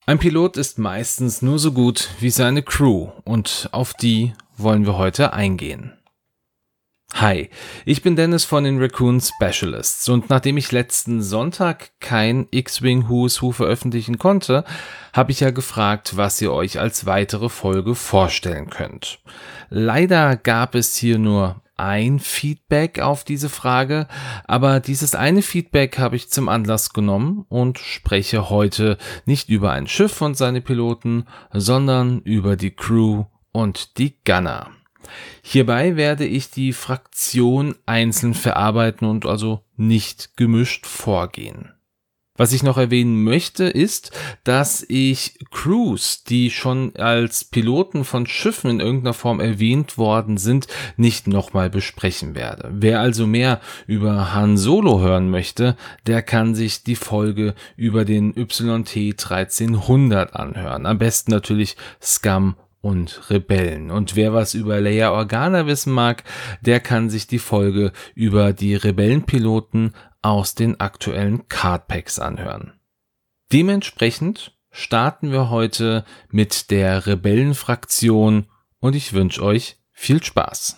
Ein Pilot ist meistens nur so gut wie seine Crew und auf die wollen wir heute eingehen. Hi, ich bin Dennis von den Raccoon Specialists und nachdem ich letzten Sonntag kein X-Wing Who's Who veröffentlichen konnte, habe ich ja gefragt, was ihr euch als weitere Folge vorstellen könnt. Leider gab es hier nur ein Feedback auf diese Frage, aber dieses eine Feedback habe ich zum Anlass genommen und spreche heute nicht über ein Schiff und seine Piloten, sondern über die Crew und die Gunner. Hierbei werde ich die Fraktion einzeln verarbeiten und also nicht gemischt vorgehen. Was ich noch erwähnen möchte, ist, dass ich Crews, die schon als Piloten von Schiffen in irgendeiner Form erwähnt worden sind, nicht nochmal besprechen werde. Wer also mehr über Han Solo hören möchte, der kann sich die Folge über den YT 1300 anhören. Am besten natürlich Scum und Rebellen. Und wer was über Leia Organa wissen mag, der kann sich die Folge über die Rebellenpiloten aus den aktuellen Cardpacks anhören. Dementsprechend starten wir heute mit der Rebellenfraktion und ich wünsche euch viel Spaß.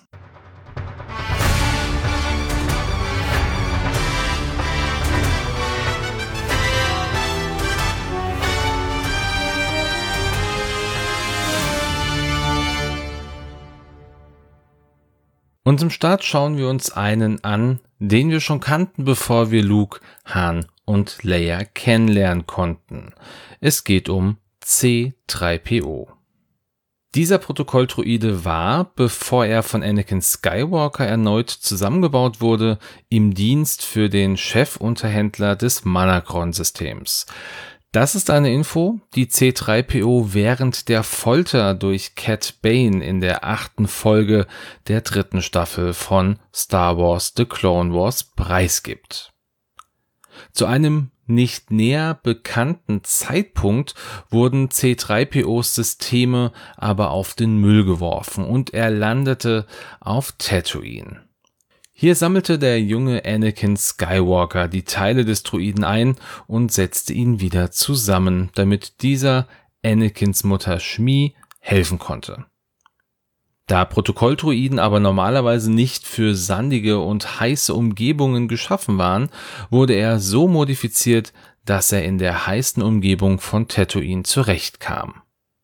Und zum Start schauen wir uns einen an, den wir schon kannten, bevor wir Luke, Han und Leia kennenlernen konnten. Es geht um C-3PO. Dieser Protokolldroide war, bevor er von Anakin Skywalker erneut zusammengebaut wurde, im Dienst für den Chefunterhändler des Manacron-Systems. Das ist eine Info, die C-3PO während der Folter durch Cat Bane in der 8. Folge der 3. Staffel von Star Wars The Clone Wars preisgibt. Zu einem nicht näher bekannten Zeitpunkt wurden C-3POs Systeme aber auf den Müll geworfen und er landete auf Tatooine. Hier sammelte der junge Anakin Skywalker die Teile des Droiden ein und setzte ihn wieder zusammen, damit dieser Anakins Mutter Shmi helfen konnte. Da Protokolldroiden aber normalerweise nicht für sandige und heiße Umgebungen geschaffen waren, wurde er so modifiziert, dass er in der heißen Umgebung von Tatooine zurechtkam.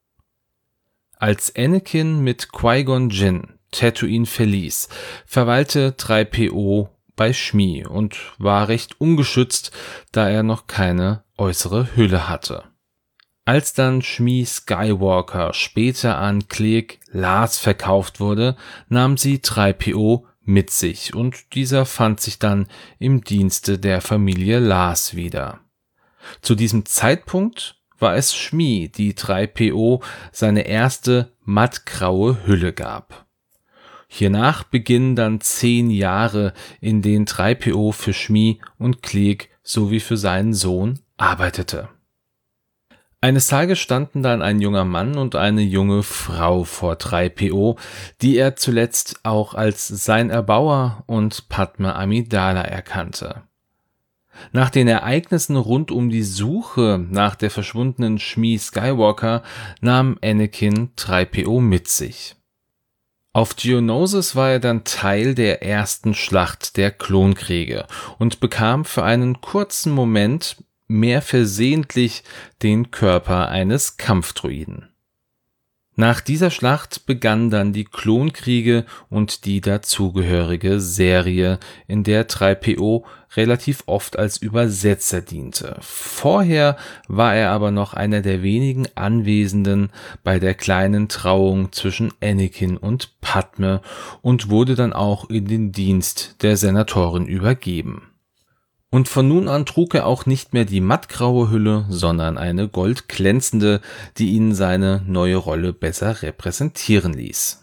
Als Anakin mit Qui-Gon Jinn Tatooine verließ, verweilte 3PO bei Shmi und war recht ungeschützt, da er noch keine äußere Hülle hatte. Als dann Shmi Skywalker später an Cliegg Lars verkauft wurde, nahm sie 3PO mit sich und dieser fand sich dann im Dienste der Familie Lars wieder. Zu diesem Zeitpunkt war es Shmi, die 3PO seine erste mattgraue Hülle gab. Hiernach beginnen dann 10 Jahre, in denen 3PO für Shmi und Cliegg sowie für seinen Sohn arbeitete. Eines Tages standen dann ein junger Mann und eine junge Frau vor 3PO, die er zuletzt auch als sein Erbauer und Padme Amidala erkannte. Nach den Ereignissen rund um die Suche nach der verschwundenen Shmi Skywalker nahm Anakin 3PO mit sich. Auf Geonosis war er dann Teil der ersten Schlacht der Klonkriege und bekam für einen kurzen Moment mehr versehentlich den Körper eines Kampfdroiden. Nach dieser Schlacht begannen dann die Klonkriege und die dazugehörige Serie, in der 3PO relativ oft als Übersetzer diente. Vorher war er aber noch einer der wenigen Anwesenden bei der kleinen Trauung zwischen Anakin und Padme und wurde dann auch in den Dienst der Senatorin übergeben. Und von nun an trug er auch nicht mehr die mattgraue Hülle, sondern eine goldglänzende, die ihn seine neue Rolle besser repräsentieren ließ.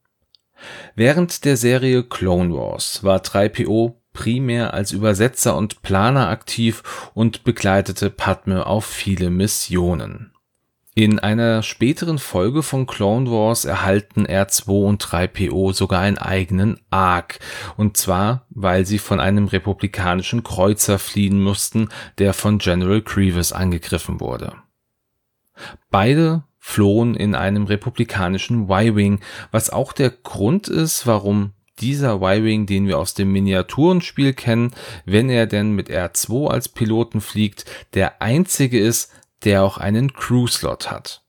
Während der Serie Clone Wars war 3PO primär als Übersetzer und Planer aktiv und begleitete Padme auf viele Missionen. In einer späteren Folge von Clone Wars erhalten R2 und 3PO sogar einen eigenen Arc, und zwar, weil sie von einem republikanischen Kreuzer fliehen mussten, der von General Grievous angegriffen wurde. Beide flohen in einem republikanischen Y-Wing, was auch der Grund ist, warum dieser Y-Wing, den wir aus dem Miniaturenspiel kennen, wenn er denn mit R2 als Piloten fliegt, der einzige ist, der auch einen Crew-Slot hat.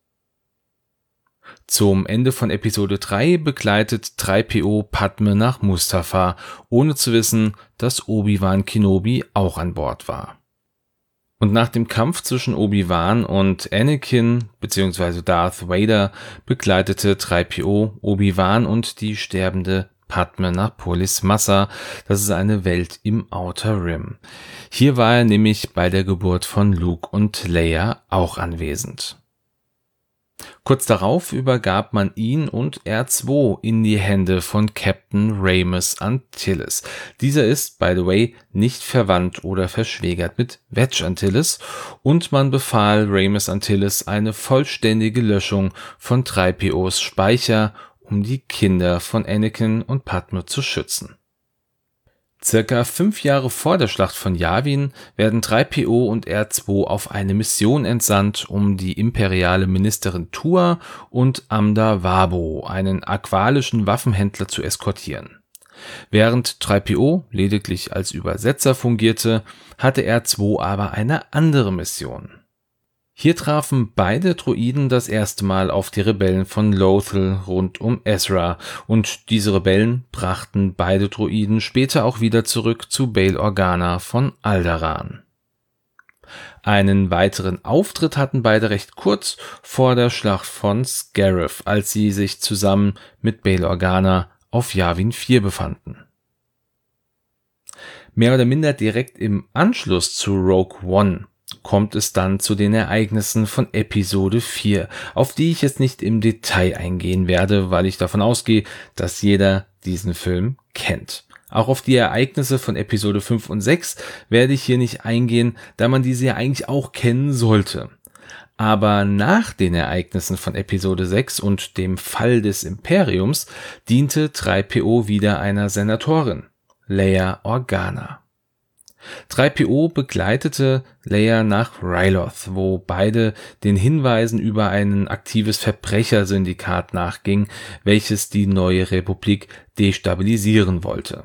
Zum Ende von Episode 3 begleitet 3PO Padme nach Mustafar, ohne zu wissen, dass Obi-Wan Kenobi auch an Bord war. Und nach dem Kampf zwischen Obi-Wan und Anakin bzw. Darth Vader begleitete 3PO Obi-Wan und die sterbende Padme nach Polis Massa, das ist eine Welt im Outer Rim. Hier war er nämlich bei der Geburt von Luke und Leia auch anwesend. Kurz darauf übergab man ihn und R2 in die Hände von Captain Raymus Antilles. Dieser ist, by the way, nicht verwandt oder verschwägert mit Wedge Antilles und man befahl Raymus Antilles eine vollständige Löschung von 3POs Speicher, um die Kinder von Anakin und Padme zu schützen. Circa 5 Jahre vor der Schlacht von Yavin werden 3PO und R2 auf eine Mission entsandt, um die imperiale Ministerin Tua und Amda Wabo, einen aqualischen Waffenhändler, zu eskortieren. Während 3PO lediglich als Übersetzer fungierte, hatte R2 aber eine andere Mission. Hier trafen beide Droiden das erste Mal auf die Rebellen von Lothal rund um Ezra und diese Rebellen brachten beide Droiden später auch wieder zurück zu Bail Organa von Alderaan. Einen weiteren Auftritt hatten beide recht kurz vor der Schlacht von Scarif, als sie sich zusammen mit Bail Organa auf Yavin 4 befanden. Mehr oder minder direkt im Anschluss zu Rogue One kommt es dann zu den Ereignissen von Episode 4, auf die ich jetzt nicht im Detail eingehen werde, weil ich davon ausgehe, dass jeder diesen Film kennt. Auch auf die Ereignisse von Episode 5 und 6 werde ich hier nicht eingehen, da man diese ja eigentlich auch kennen sollte. Aber nach den Ereignissen von Episode 6 und dem Fall des Imperiums diente 3PO wieder einer Senatorin, Leia Organa. 3PO begleitete Leia nach Ryloth, wo beide den Hinweisen über ein aktives Verbrechersyndikat nachgingen, welches die neue Republik destabilisieren wollte.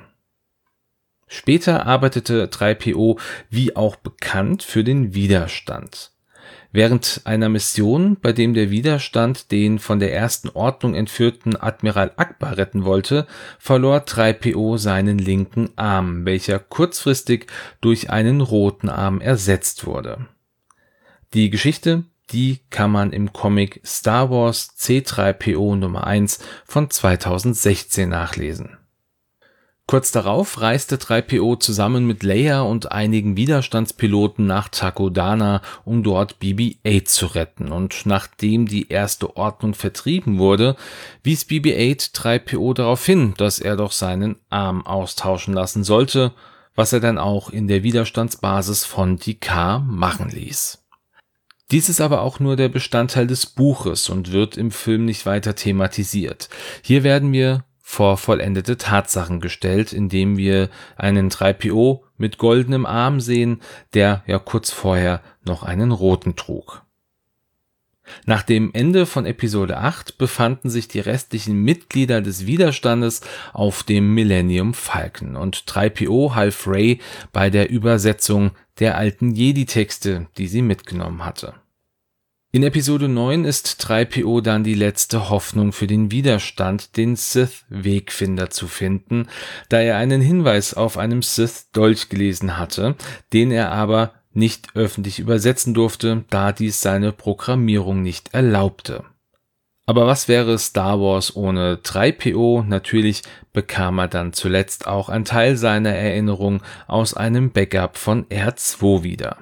Später arbeitete 3PO wie auch bekannt für den Widerstand. Während einer Mission, bei dem der Widerstand den von der Ersten Ordnung entführten Admiral Akbar retten wollte, verlor 3PO seinen linken Arm, welcher kurzfristig durch einen roten Arm ersetzt wurde. Die Geschichte, die kann man im Comic Star Wars C-3PO Nummer 1 von 2016 nachlesen. Kurz darauf reiste 3PO zusammen mit Leia und einigen Widerstandspiloten nach Takodana, um dort BB-8 zu retten. Und nachdem die Erste Ordnung vertrieben wurde, wies BB-8 3PO darauf hin, dass er doch seinen Arm austauschen lassen sollte, was er dann auch in der Widerstandsbasis von D'Qar machen ließ. Dies ist aber auch nur der Bestandteil des Buches und wird im Film nicht weiter thematisiert. Hier werden wir vor vollendete Tatsachen gestellt, indem wir einen 3PO mit goldenem Arm sehen, der ja kurz vorher noch einen roten trug. Nach dem Ende von Episode 8 befanden sich die restlichen Mitglieder des Widerstandes auf dem Millennium Falcon und 3PO half Rey bei der Übersetzung der alten Jedi-Texte, die sie mitgenommen hatte. In Episode 9 ist 3PO dann die letzte Hoffnung für den Widerstand, den Sith-Wegfinder zu finden, da er einen Hinweis auf einem Sith-Dolch gelesen hatte, den er aber nicht öffentlich übersetzen durfte, da dies seine Programmierung nicht erlaubte. Aber was wäre Star Wars ohne 3PO? Natürlich bekam er dann zuletzt auch einen Teil seiner Erinnerung aus einem Backup von R2 wieder.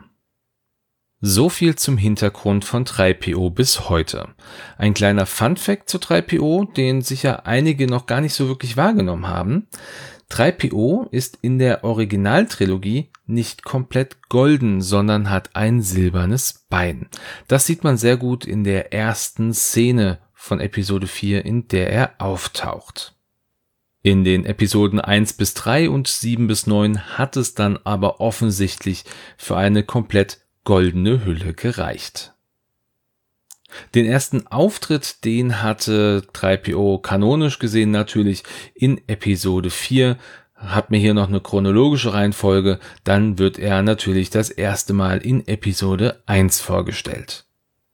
So viel zum Hintergrund von 3PO bis heute. Ein kleiner Funfact zu 3PO, den sicher einige noch gar nicht so wirklich wahrgenommen haben. 3PO ist in der Originaltrilogie nicht komplett golden, sondern hat ein silbernes Bein. Das sieht man sehr gut in der ersten Szene von Episode 4, in der er auftaucht. In den Episoden 1 bis 3 und 7 bis 9 hat es dann aber offensichtlich für eine komplett goldene Hülle gereicht. Den ersten Auftritt, den hatte 3PO kanonisch gesehen natürlich in Episode 4. Hat mir hier noch eine chronologische Reihenfolge, dann wird er natürlich das erste Mal in Episode 1 vorgestellt.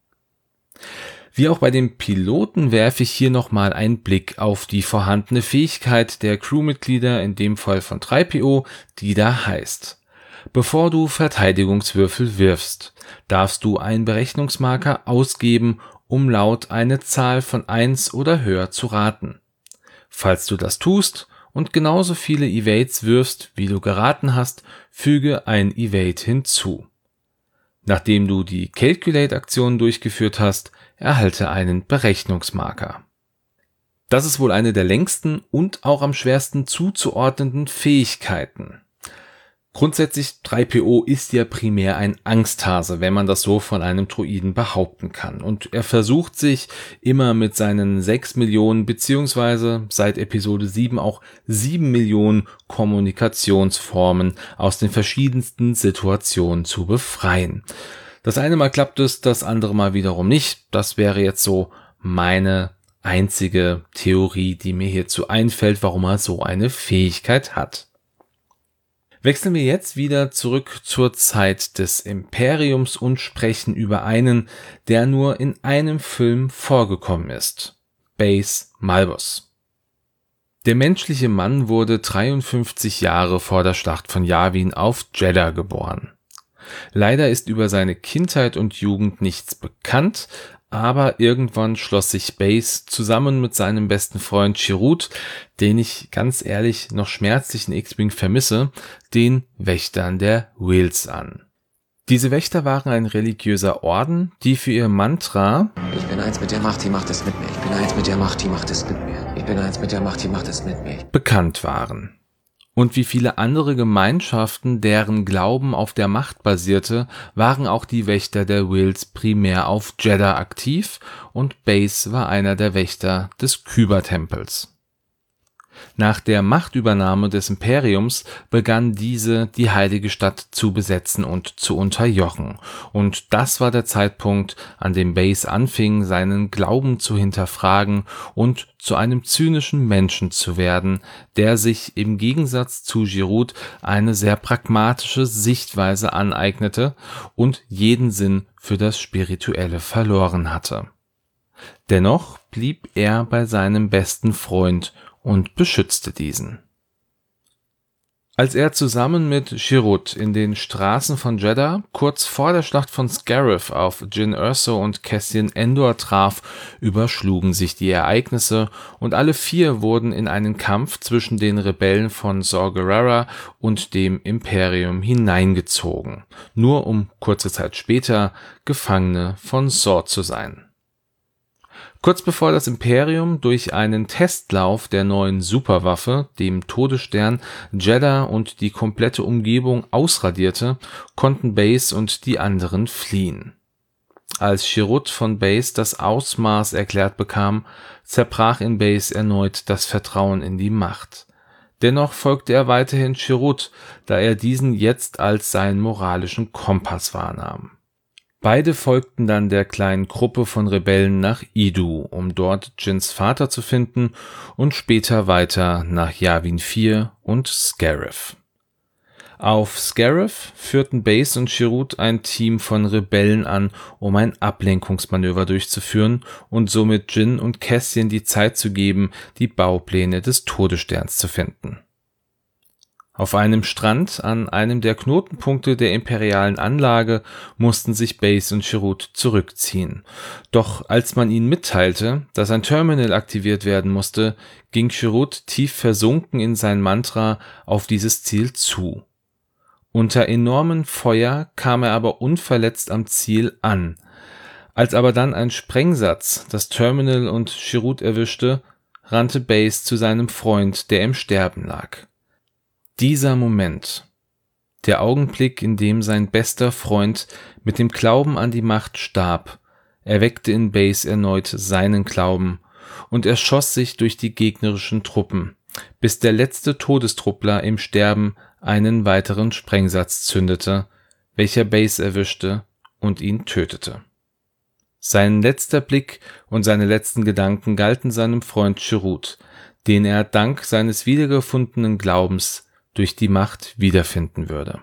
Wie auch bei den Piloten werfe ich hier nochmal einen Blick auf die vorhandene Fähigkeit der Crewmitglieder, in dem Fall von 3PO, die da heißt: Bevor du Verteidigungswürfel wirfst, darfst du einen Berechnungsmarker ausgeben, um laut eine Zahl von 1 oder höher zu raten. Falls du das tust und genauso viele Evades wirfst, wie du geraten hast, füge ein Evade hinzu. Nachdem du die Calculate-Aktion durchgeführt hast, erhalte einen Berechnungsmarker. Das ist wohl eine der längsten und auch am schwersten zuzuordnenden Fähigkeiten. Grundsätzlich 3PO ist ja primär ein Angsthase, wenn man das so von einem Droiden behaupten kann. Und er versucht sich immer mit seinen 6 Millionen beziehungsweise seit Episode 7 auch 7 Millionen Kommunikationsformen aus den verschiedensten Situationen zu befreien. Das eine Mal klappt es, das andere Mal wiederum nicht. Das wäre jetzt so meine einzige Theorie, die mir hierzu einfällt, warum er so eine Fähigkeit hat. Wechseln wir jetzt wieder zurück zur Zeit des Imperiums und sprechen über einen, der nur in einem Film vorgekommen ist: Baze Malbus. Der menschliche Mann wurde 53 Jahre vor der Schlacht von Yavin auf Jedha geboren. Leider ist über seine Kindheit und Jugend nichts bekannt, aber irgendwann schloss sich Baze zusammen mit seinem besten Freund Chirrut, den ich ganz ehrlich noch schmerzlich in X-Wing vermisse, den Wächtern der Whills an. Diese Wächter waren ein religiöser Orden, die für ihr Mantra Ich bin eins mit der Macht, die macht es mit mir. Ich bin eins mit der Macht, die macht es mit mir. Ich bin eins mit der Macht, die macht es mit mir. bekannt waren. Und wie viele andere Gemeinschaften, deren Glauben auf der Macht basierte, waren auch die Wächter der Whills primär auf Jedha aktiv und Baze war einer der Wächter des Kyber-Tempels. Nach der Machtübernahme des Imperiums begann diese, die heilige Stadt zu besetzen und zu unterjochen. Und das war der Zeitpunkt, an dem Baze anfing, seinen Glauben zu hinterfragen und zu einem zynischen Menschen zu werden, der sich im Gegensatz zu Chirrut eine sehr pragmatische Sichtweise aneignete und jeden Sinn für das Spirituelle verloren hatte. Dennoch blieb er bei seinem besten Freund und beschützte diesen. Als er zusammen mit Chirrut in den Straßen von Jedha kurz vor der Schlacht von Scarif auf Jyn Erso und Cassian Andor traf, überschlugen sich die Ereignisse und alle vier wurden in einen Kampf zwischen den Rebellen von Saw Gerrera und dem Imperium hineingezogen, nur um kurze Zeit später Gefangene von Saw zu sein. Kurz bevor das Imperium durch einen Testlauf der neuen Superwaffe, dem Todesstern, Jedha und die komplette Umgebung ausradierte, konnten Baze und die anderen fliehen. Als Chirrut von Baze das Ausmaß erklärt bekam, zerbrach in Baze erneut das Vertrauen in die Macht. Dennoch folgte er weiterhin Chirrut, da er diesen jetzt als seinen moralischen Kompass wahrnahm. Beide folgten dann der kleinen Gruppe von Rebellen nach Idu, um dort Jyns Vater zu finden und später weiter nach Yavin 4 und Scarif. Auf Scarif führten Baze und Chirrut ein Team von Rebellen an, um ein Ablenkungsmanöver durchzuführen und somit Jyn und Cassian die Zeit zu geben, die Baupläne des Todessterns zu finden. Auf einem Strand an einem der Knotenpunkte der imperialen Anlage mussten sich Baze und Chirrut zurückziehen. Doch als man ihnen mitteilte, dass ein Terminal aktiviert werden musste, ging Chirrut tief versunken in sein Mantra auf dieses Ziel zu. Unter enormem Feuer kam er aber unverletzt am Ziel an. Als aber dann ein Sprengsatz das Terminal und Chirrut erwischte, rannte Baze zu seinem Freund, der im Sterben lag. Dieser Moment, der Augenblick, in dem sein bester Freund mit dem Glauben an die Macht starb, erweckte in Baze erneut seinen Glauben und er schoss sich durch die gegnerischen Truppen, bis der letzte Todestruppler im Sterben einen weiteren Sprengsatz zündete, welcher Baze erwischte und ihn tötete. Sein letzter Blick und seine letzten Gedanken galten seinem Freund Chirrut, den er dank seines wiedergefundenen Glaubens durch die Macht wiederfinden würde.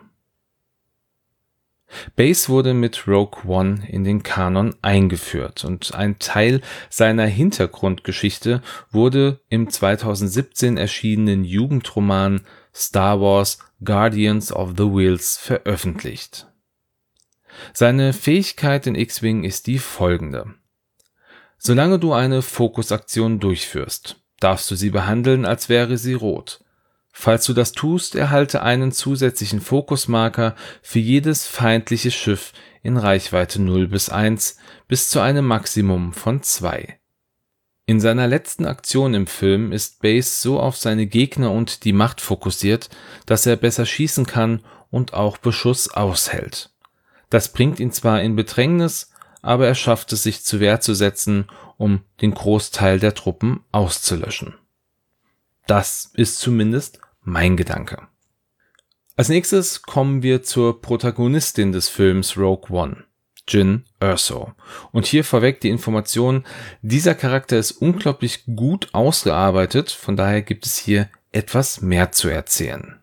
Baze wurde mit Rogue One in den Kanon eingeführt und ein Teil seiner Hintergrundgeschichte wurde im 2017 erschienenen Jugendroman Star Wars Guardians of the Whills veröffentlicht. Seine Fähigkeit in X-Wing ist die folgende: Solange du eine Fokusaktion durchführst, darfst du sie behandeln, als wäre sie rot. Falls du das tust, erhalte einen zusätzlichen Fokusmarker für jedes feindliche Schiff in Reichweite 0 bis 1 bis zu einem Maximum von 2. In seiner letzten Aktion im Film ist Baze so auf seine Gegner und die Macht fokussiert, dass er besser schießen kann und auch Beschuss aushält. Das bringt ihn zwar in Bedrängnis, aber er schafft es, sich zur Wehr zu setzen, um den Großteil der Truppen auszulöschen. Das ist zumindest mein Gedanke. Als nächstes kommen wir zur Protagonistin des Films Rogue One, Jyn Erso. Und hier vorweg die Information: Dieser Charakter ist unglaublich gut ausgearbeitet, von daher gibt es hier etwas mehr zu erzählen.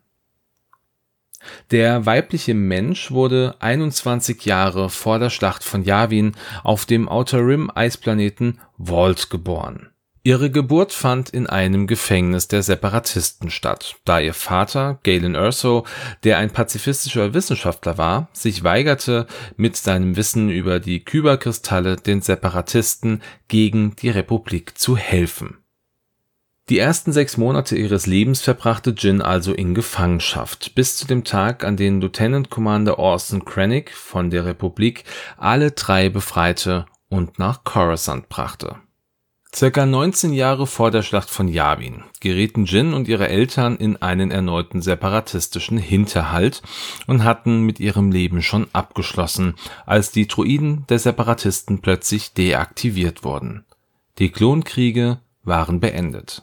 Der weibliche Mensch wurde 21 Jahre vor der Schlacht von Yavin auf dem Outer Rim Eisplaneten Vault geboren. Ihre Geburt fand in einem Gefängnis der Separatisten statt, da ihr Vater, Galen Erso, der ein pazifistischer Wissenschaftler war, sich weigerte, mit seinem Wissen über die Kyberkristalle den Separatisten gegen die Republik zu helfen. Die ersten 6 Monate ihres Lebens verbrachte Jyn also in Gefangenschaft, bis zu dem Tag, an dem Lieutenant Commander Orson Krennic von der Republik alle 3 befreite und nach Coruscant brachte. Circa 19 Jahre vor der Schlacht von Yavin gerieten Jyn und ihre Eltern in einen erneuten separatistischen Hinterhalt und hatten mit ihrem Leben schon abgeschlossen, als die Droiden der Separatisten plötzlich deaktiviert wurden. Die Klonkriege waren beendet.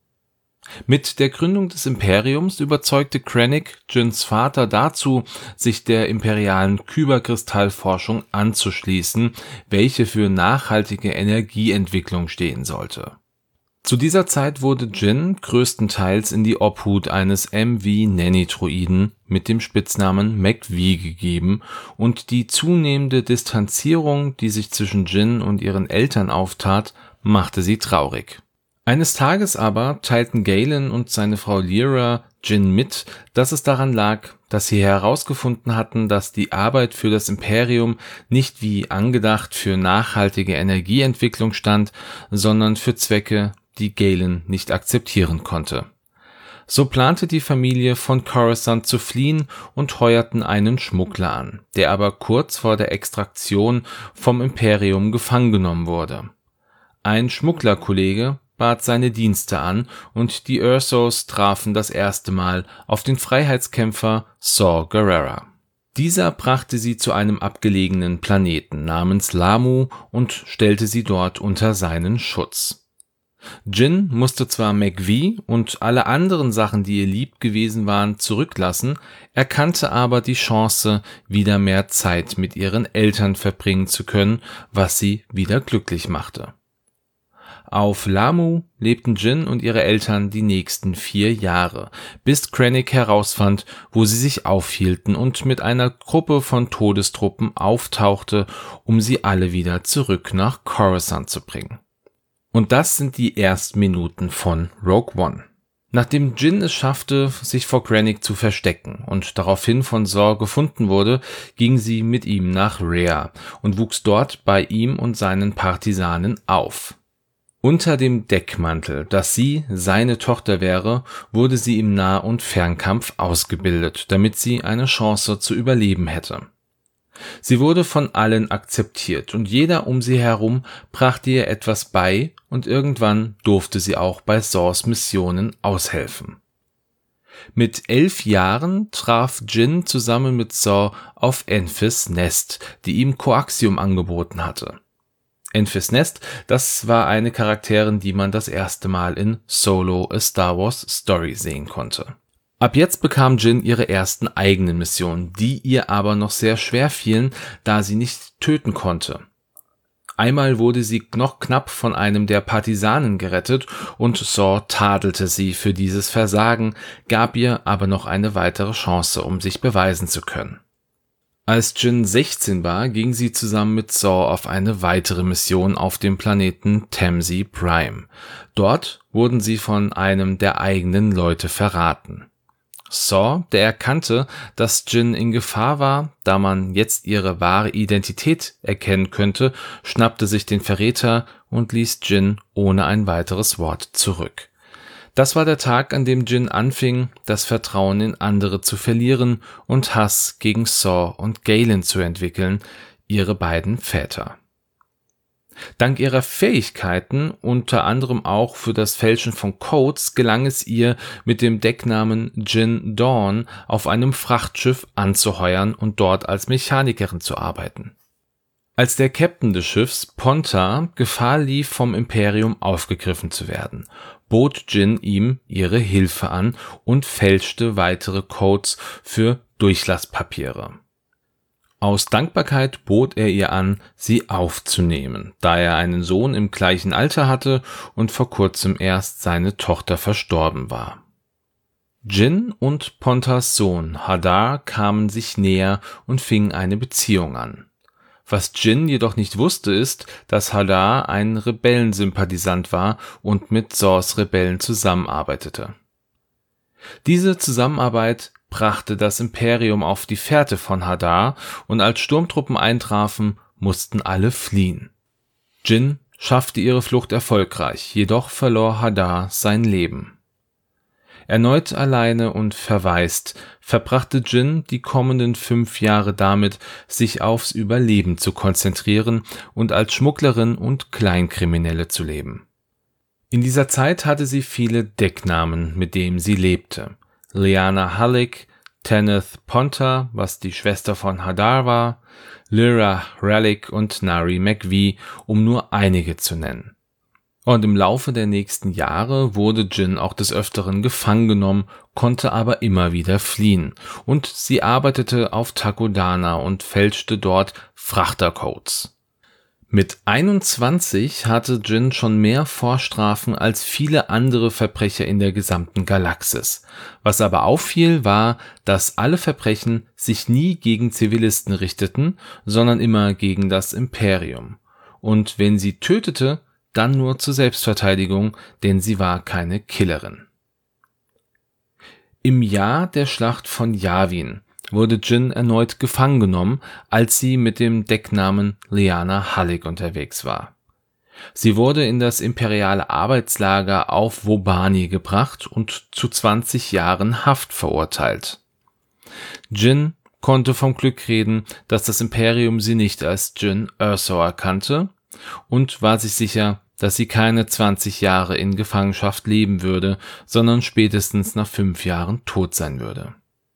Mit der Gründung des Imperiums überzeugte Krennic Jyns Vater dazu, sich der imperialen Kyberkristallforschung anzuschließen, welche für nachhaltige Energieentwicklung stehen sollte. Zu dieser Zeit wurde Jyn größtenteils in die Obhut eines MV-Nanny-Droiden mit dem Spitznamen McV gegeben, und die zunehmende Distanzierung, die sich zwischen Jyn und ihren Eltern auftat, machte sie traurig. Eines Tages aber teilten Galen und seine Frau Lyra Jyn mit, dass es daran lag, dass sie herausgefunden hatten, dass die Arbeit für das Imperium nicht wie angedacht für nachhaltige Energieentwicklung stand, sondern für Zwecke, die Galen nicht akzeptieren konnte. So plante die Familie, von Coruscant zu fliehen, und heuerten einen Schmuggler an, der aber kurz vor der Extraktion vom Imperium gefangen genommen wurde. Ein Schmugglerkollege bat seine Dienste an, und die Ersos trafen das erste Mal auf den Freiheitskämpfer Saw Gerrera. Dieser brachte sie zu einem abgelegenen Planeten namens Lamu und stellte sie dort unter seinen Schutz. Jyn musste zwar McV und alle anderen Sachen, die ihr lieb gewesen waren, zurücklassen, erkannte aber die Chance, wieder mehr Zeit mit ihren Eltern verbringen zu können, was sie wieder glücklich machte. Auf Lamu lebten Jyn und ihre Eltern die nächsten 4 Jahre, bis Krennic herausfand, wo sie sich aufhielten, und mit einer Gruppe von Todestruppen auftauchte, um sie alle wieder zurück nach Coruscant zu bringen. Und das sind die ersten Minuten von Rogue One. Nachdem Jyn es schaffte, sich vor Krennic zu verstecken und daraufhin von Saw gefunden wurde, ging sie mit ihm nach Rhea und wuchs dort bei ihm und seinen Partisanen auf. Unter dem Deckmantel, dass sie seine Tochter wäre, wurde sie im Nah- und Fernkampf ausgebildet, damit sie eine Chance zu überleben hätte. Sie wurde von allen akzeptiert und jeder um sie herum brachte ihr etwas bei, und irgendwann durfte sie auch bei Saws Missionen aushelfen. Mit 11 Jahren traf Jyn zusammen mit Saw auf Enfys Nest, die ihm Coaxium angeboten hatte. Enfys Nest, das war eine Charakterin, die man das erste Mal in Solo: A Star Wars Story sehen konnte. Ab jetzt bekam Jyn ihre ersten eigenen Missionen, die ihr aber noch sehr schwer fielen, da sie nicht töten konnte. Einmal wurde sie noch knapp von einem der Partisanen gerettet und Saw tadelte sie für dieses Versagen, gab ihr aber noch eine weitere Chance, um sich beweisen zu können. Als Jin 16 war, ging sie zusammen mit Saw auf eine weitere Mission auf dem Planeten Tamsi Prime. Dort wurden sie von einem der eigenen Leute verraten. Saw, der erkannte, dass Jin in Gefahr war, da man jetzt ihre wahre Identität erkennen könnte, schnappte sich den Verräter und ließ Jin ohne ein weiteres Wort zurück. Das war der Tag, an dem Jin anfing, das Vertrauen in andere zu verlieren und Hass gegen Saw und Galen zu entwickeln, ihre beiden Väter. Dank ihrer Fähigkeiten, unter anderem auch für das Fälschen von Codes, gelang es ihr, mit dem Decknamen Jin Dawn auf einem Frachtschiff anzuheuern und dort als Mechanikerin zu arbeiten. Als der Captain des Schiffs, Ponta, Gefahr lief, vom Imperium aufgegriffen zu werden, bot Jin ihm ihre Hilfe an und fälschte weitere Codes für Durchlasspapiere. Aus Dankbarkeit bot er ihr an, sie aufzunehmen, da er einen Sohn im gleichen Alter hatte und vor kurzem erst seine Tochter verstorben war. Jin und Pontas Sohn Hadar kamen sich näher und fingen eine Beziehung an. Was Jin jedoch nicht wusste, ist, dass Hadar ein Rebellensympathisant war und mit Saws Rebellen zusammenarbeitete. Diese Zusammenarbeit brachte das Imperium auf die Fährte von Hadar und als Sturmtruppen eintrafen, mussten alle fliehen. Jin schaffte ihre Flucht erfolgreich, jedoch verlor Hadar sein Leben. Erneut alleine und verwaist, verbrachte Jin die kommenden 5 Jahre damit, sich aufs Überleben zu konzentrieren und als Schmugglerin und Kleinkriminelle zu leben. In dieser Zeit hatte sie viele Decknamen, mit denen sie lebte. Lyanna Halleck, Tanith Ponta, was die Schwester von Hadar war, Lyra Relic und Nari McVie, um nur einige zu nennen. Und im Laufe der nächsten Jahre wurde Jin auch des Öfteren gefangen genommen, konnte aber immer wieder fliehen. Und sie arbeitete auf Takodana und fälschte dort Frachtercodes. Mit 21 hatte Jin schon mehr Vorstrafen als viele andere Verbrecher in der gesamten Galaxis. Was aber auffiel, war, dass alle Verbrechen sich nie gegen Zivilisten richteten, sondern immer gegen das Imperium. Und wenn sie tötete, dann nur zur Selbstverteidigung, denn sie war keine Killerin. Im Jahr der Schlacht von Yavin wurde Jin erneut gefangen genommen, als sie mit dem Decknamen Lyanna Halleck unterwegs war. Sie wurde in das imperiale Arbeitslager auf Wobani gebracht und zu 20 Jahren Haft verurteilt. Jin konnte vom Glück reden, dass das Imperium sie nicht als Jin Erso erkannte und war sich sicher, dass sie keine 20 Jahre in Gefangenschaft leben würde, sondern spätestens nach 5 Jahren tot sein würde.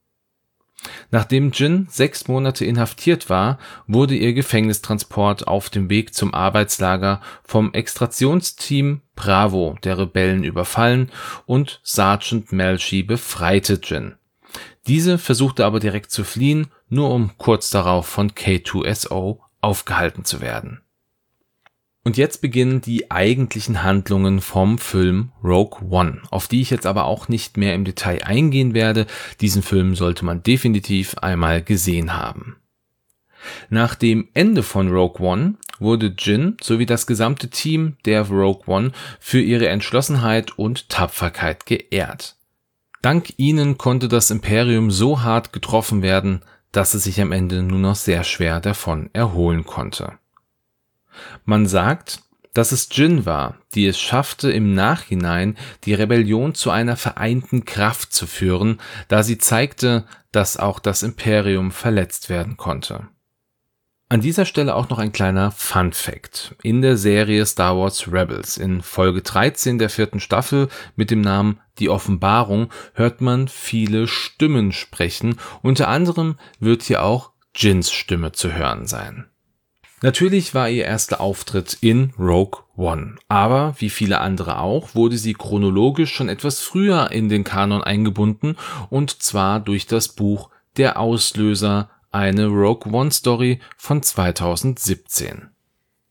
Nachdem Jin 6 Monate inhaftiert war, wurde ihr Gefängnistransport auf dem Weg zum Arbeitslager vom Extraktionsteam Bravo der Rebellen überfallen und Sergeant Melshi befreite Jin. Diese versuchte aber direkt zu fliehen, nur um kurz darauf von K2SO aufgehalten zu werden. Und jetzt beginnen die eigentlichen Handlungen vom Film Rogue One, auf die ich jetzt aber auch nicht mehr im Detail eingehen werde. Diesen Film sollte man definitiv einmal gesehen haben. Nach dem Ende von Rogue One wurde Jin sowie das gesamte Team der Rogue One für ihre Entschlossenheit und Tapferkeit geehrt. Dank ihnen konnte das Imperium so hart getroffen werden, dass es sich am Ende nur noch sehr schwer davon erholen konnte. Man sagt, dass es Jin war, die es schaffte, im Nachhinein die Rebellion zu einer vereinten Kraft zu führen, da sie zeigte, dass auch das Imperium verletzt werden konnte. An dieser Stelle auch noch ein kleiner Fun-Fact. In der Serie Star Wars Rebels in Folge 13 der 4. Staffel mit dem Namen Die Offenbarung hört man viele Stimmen sprechen, unter anderem wird hier auch Jins Stimme zu hören sein. Natürlich war ihr erster Auftritt in Rogue One, aber wie viele andere auch, wurde sie chronologisch schon etwas früher in den Kanon eingebunden und zwar durch das Buch Der Auslöser, eine Rogue One Story von 2017.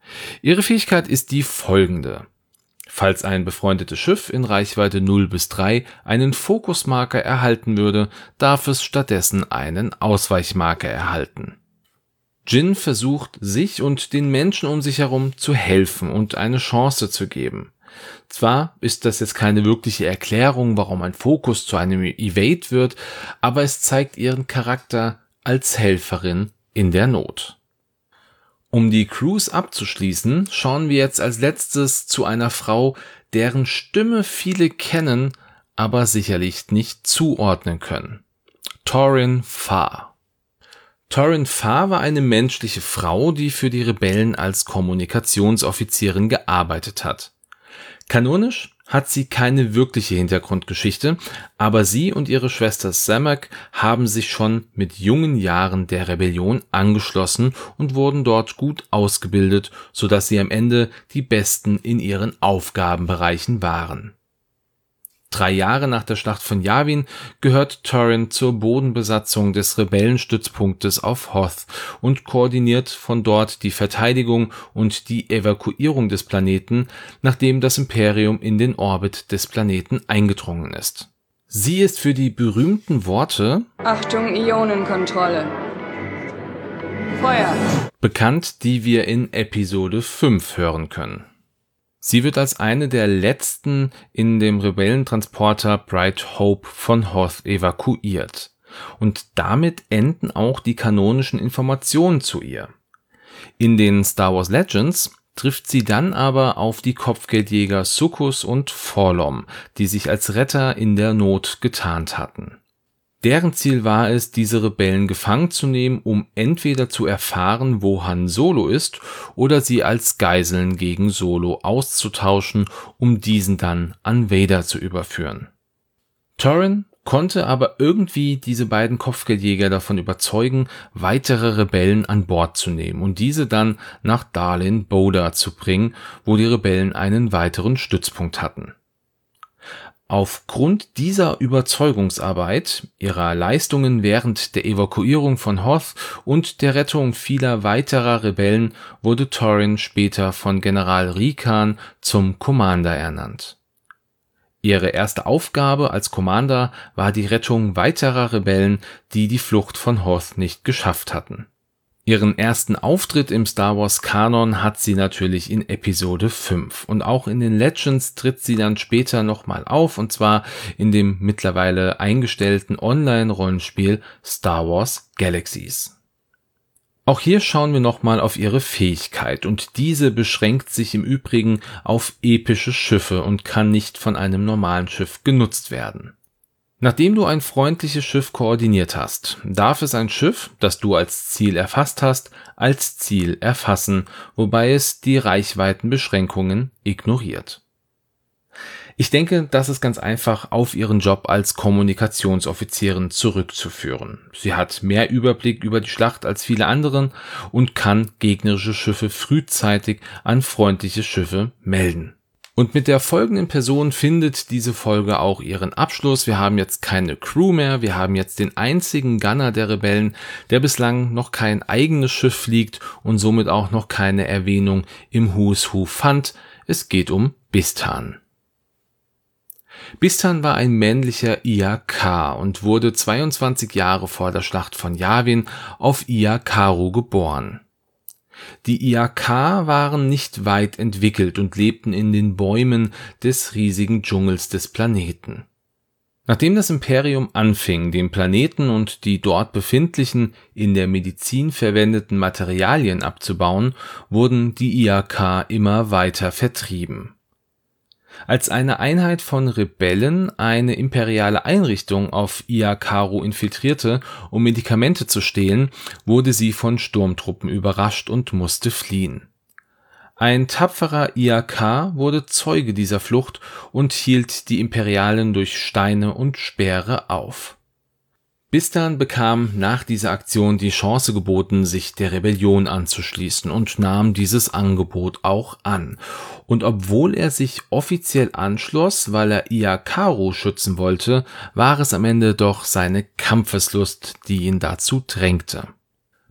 Ihre Fähigkeit ist die folgende. Falls ein befreundetes Schiff in Reichweite 0 bis 3 einen Fokusmarker erhalten würde, darf es stattdessen einen Ausweichmarker erhalten. Jin versucht, sich und den Menschen um sich herum zu helfen und eine Chance zu geben. Zwar ist das jetzt keine wirkliche Erklärung, warum ein Fokus zu einem Evade wird, aber es zeigt ihren Charakter als Helferin in der Not. Um die Cruise abzuschließen, schauen wir jetzt als letztes zu einer Frau, deren Stimme viele kennen, aber sicherlich nicht zuordnen können. Torin Farr. Torin Farr war eine menschliche Frau, die für die Rebellen als Kommunikationsoffizierin gearbeitet hat. Kanonisch hat sie keine wirkliche Hintergrundgeschichte, aber sie und ihre Schwester Samak haben sich schon mit jungen Jahren der Rebellion angeschlossen und wurden dort gut ausgebildet, sodass sie am Ende die Besten in ihren Aufgabenbereichen waren. 3 Jahre nach der Schlacht von Yavin gehört Torin zur Bodenbesatzung des Rebellenstützpunktes auf Hoth und koordiniert von dort die Verteidigung und die Evakuierung des Planeten, nachdem das Imperium in den Orbit des Planeten eingedrungen ist. Sie ist für die berühmten Worte Achtung, Ionenkontrolle. Feuer! bekannt, die wir in Episode 5 hören können. Sie wird als eine der letzten in dem Rebellentransporter Bright Hope von Hoth evakuiert. Und damit enden auch die kanonischen Informationen zu ihr. In den Star Wars Legends trifft sie dann aber auf die Kopfgeldjäger Sukkus und Forlom, die sich als Retter in der Not getarnt hatten. Deren Ziel war es, diese Rebellen gefangen zu nehmen, um entweder zu erfahren, wo Han Solo ist, oder sie als Geiseln gegen Solo auszutauschen, um diesen dann an Vader zu überführen. Torin konnte aber irgendwie diese beiden Kopfgeldjäger davon überzeugen, weitere Rebellen an Bord zu nehmen und diese dann nach Darlin Boda zu bringen, wo die Rebellen einen weiteren Stützpunkt hatten. Aufgrund dieser Überzeugungsarbeit, ihrer Leistungen während der Evakuierung von Hoth und der Rettung vieler weiterer Rebellen wurde Torin später von General Rikan zum Commander ernannt. Ihre erste Aufgabe als Commander war die Rettung weiterer Rebellen, die die Flucht von Hoth nicht geschafft hatten. Ihren ersten Auftritt im Star Wars Kanon hat sie natürlich in Episode 5 und auch in den Legends tritt sie dann später nochmal auf, und zwar in dem mittlerweile eingestellten Online-Rollenspiel Star Wars Galaxies. Auch hier schauen wir nochmal auf ihre Fähigkeit und diese beschränkt sich im Übrigen auf epische Schiffe und kann nicht von einem normalen Schiff genutzt werden. Nachdem du ein freundliches Schiff koordiniert hast, darf es ein Schiff, das du als Ziel erfasst hast, als Ziel erfassen, wobei es die Reichweitenbeschränkungen ignoriert. Ich denke, das ist ganz einfach auf ihren Job als Kommunikationsoffizierin zurückzuführen. Sie hat mehr Überblick über die Schlacht als viele anderen und kann gegnerische Schiffe frühzeitig an freundliche Schiffe melden. Und mit der folgenden Person findet diese Folge auch ihren Abschluss. Wir haben jetzt keine Crew mehr, wir haben jetzt den einzigen Gunner der Rebellen, der bislang noch kein eigenes Schiff fliegt und somit auch noch keine Erwähnung im Who's Who fand. Es geht um Bistan. Bistan war ein männlicher IAK und wurde 22 Jahre vor der Schlacht von Yavin auf Ia Karu geboren. Die IAK waren nicht weit entwickelt und lebten in den Bäumen des riesigen Dschungels des Planeten. Nachdem das Imperium anfing, den Planeten und die dort befindlichen, in der Medizin verwendeten Materialien abzubauen, wurden die IAK immer weiter vertrieben. Als eine Einheit von Rebellen eine imperiale Einrichtung auf Ia Karu infiltrierte, um Medikamente zu stehlen, wurde sie von Sturmtruppen überrascht und musste fliehen. Ein tapferer IAK wurde Zeuge dieser Flucht und hielt die Imperialen durch Steine und Speere auf. Bistan bekam nach dieser Aktion die Chance geboten, sich der Rebellion anzuschließen und nahm dieses Angebot auch an. Und obwohl er sich offiziell anschloss, weil er Ia Karu schützen wollte, war es am Ende doch seine Kampfeslust, die ihn dazu drängte.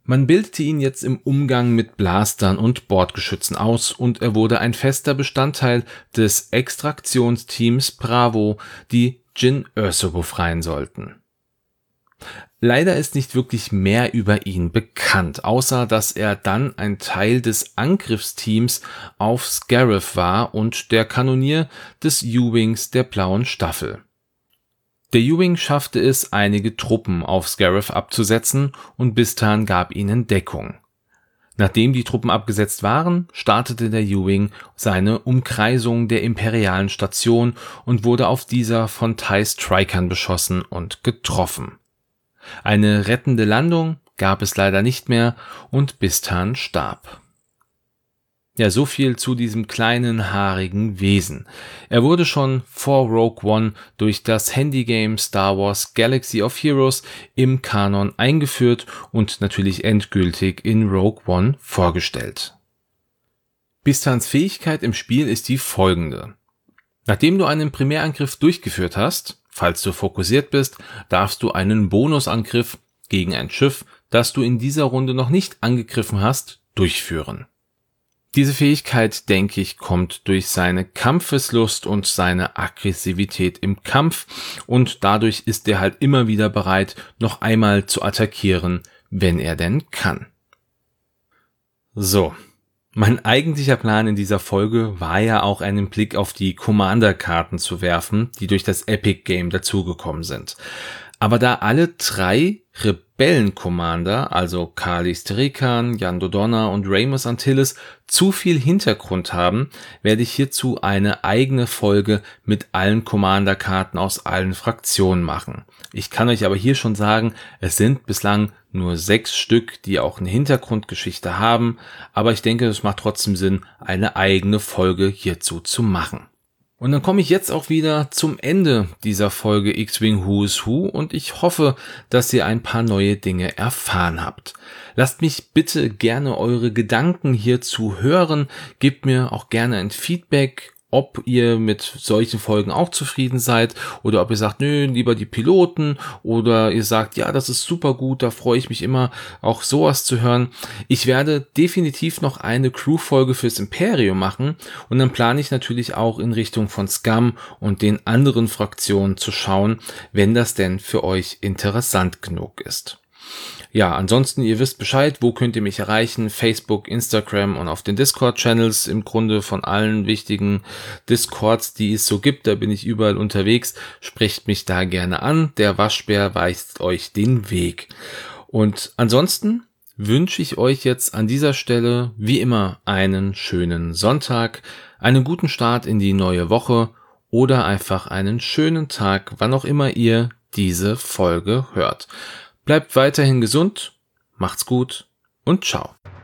Man bildete ihn jetzt im Umgang mit Blastern und Bordgeschützen aus und er wurde ein fester Bestandteil des Extraktionsteams Bravo, die Jyn Erso befreien sollten. Leider ist nicht wirklich mehr über ihn bekannt, außer dass er dann ein Teil des Angriffsteams auf Scarif war und der Kanonier des U-Wings der Blauen Staffel. Der U-Wing schaffte es, einige Truppen auf Scarif abzusetzen und Bistan gab ihnen Deckung. Nachdem die Truppen abgesetzt waren, startete der U-Wing seine Umkreisung der imperialen Station und wurde auf dieser von TIE Strikern beschossen und getroffen. Eine rettende Landung gab es leider nicht mehr und Bistan starb. Ja, so viel zu diesem kleinen, haarigen Wesen. Er wurde schon vor Rogue One durch das Handygame Star Wars Galaxy of Heroes im Kanon eingeführt und natürlich endgültig in Rogue One vorgestellt. Bistans Fähigkeit im Spiel ist die folgende. Nachdem du einen Primärangriff durchgeführt hast, falls du fokussiert bist, darfst du einen Bonusangriff gegen ein Schiff, das du in dieser Runde noch nicht angegriffen hast, durchführen. Diese Fähigkeit, denke ich, kommt durch seine Kampfeslust und seine Aggressivität im Kampf und dadurch ist er halt immer wieder bereit, noch einmal zu attackieren, wenn er denn kann. So. Mein eigentlicher Plan in dieser Folge war ja auch einen Blick auf die Commander-Karten zu werfen, die durch das Epic Game dazugekommen sind. Aber da alle 3 Rebellen-Commander, also Kalis Terikan, Jan Dodonna und Ramos Antilles, zu viel Hintergrund haben, werde ich hierzu eine eigene Folge mit allen Commander-Karten aus allen Fraktionen machen. Ich kann euch aber hier schon sagen, es sind bislang nur 6 Stück, die auch eine Hintergrundgeschichte haben, aber ich denke, es macht trotzdem Sinn, eine eigene Folge hierzu zu machen. Und dann komme ich jetzt auch wieder zum Ende dieser Folge X-Wing Who is Who und ich hoffe, dass ihr ein paar neue Dinge erfahren habt. Lasst mich bitte gerne eure Gedanken hierzu hören, gebt mir auch gerne ein Feedback, ob ihr mit solchen Folgen auch zufrieden seid oder ob ihr sagt, nö, lieber die Piloten oder ihr sagt, ja, das ist super gut, da freue ich mich immer, auch sowas zu hören. Ich werde definitiv noch eine Crew-Folge fürs Imperium machen und dann plane ich natürlich auch in Richtung von Scum und den anderen Fraktionen zu schauen, wenn das denn für euch interessant genug ist. Ja, ansonsten, ihr wisst Bescheid, wo könnt ihr mich erreichen? Facebook, Instagram und auf den Discord-Channels, im Grunde von allen wichtigen Discords, die es so gibt, da bin ich überall unterwegs. Sprecht mich da gerne an, der Waschbär weist euch den Weg. Und ansonsten wünsche ich euch jetzt an dieser Stelle wie immer einen schönen Sonntag, einen guten Start in die neue Woche oder einfach einen schönen Tag, wann auch immer ihr diese Folge hört. Bleibt weiterhin gesund, macht's gut und ciao.